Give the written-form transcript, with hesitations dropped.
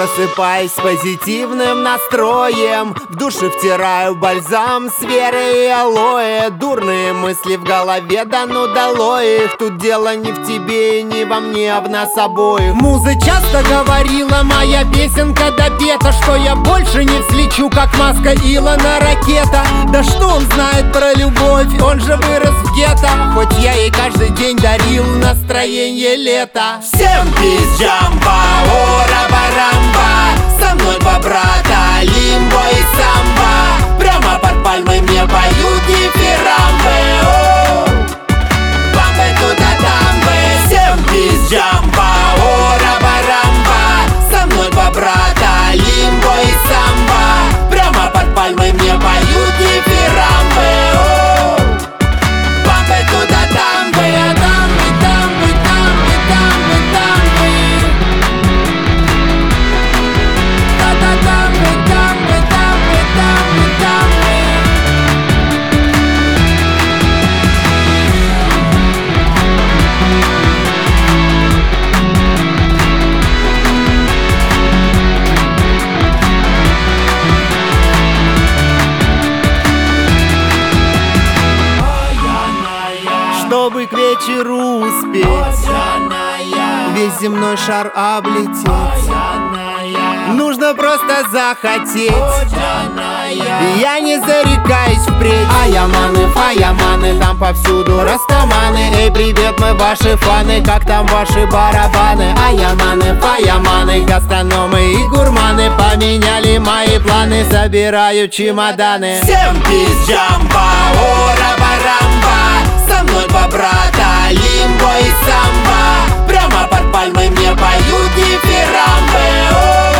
просыпаюсь с позитивным настроем, в душе втираю бальзам с верой и алоэ. Дурные мысли в голове, да ну долой их. Тут дело не в тебе и не во мне, а в нас обоих. Муза часто говорила, моя песенка допета, что я больше не взлечу, как маска Илона ракета. Да что он знает про любовь, он же вырос в гетто, хоть я ей каждый день дарил настроение лета. Всем пиз джамба, ора барамба, со мной два брата, лимбо и самбо. Прямо под пальмой мне поют дифирамбы. Бамбы туда дамбы. Всем пиз джамба, ора барамба, со мной два брата, лимбо и самбо. Прямо под пальмой мне поют дифирамбы. Бамбы туда дамбы, а дамбы, дамбы, дамбы, дамбы, дамбы. Да-да, дамбы, дамбы, дамбы, дамбы, дамбы. Чтобы к вечеру успеть, весь земной шар облететь, нужно просто захотеть. Я не зарекаюсь впредь. Аяманы, фаяманы, там повсюду растаманы. Эй, привет, мы ваши фаны, как там ваши барабаны? Аяманы, фаяманы, гастрономы и гурманы поменяли мои планы, собираю чемоданы. Всем пиз джамба, ора барамба, со мной два брата, лимбо и самбо. Прямо под пальмой мне поют дифирамбы.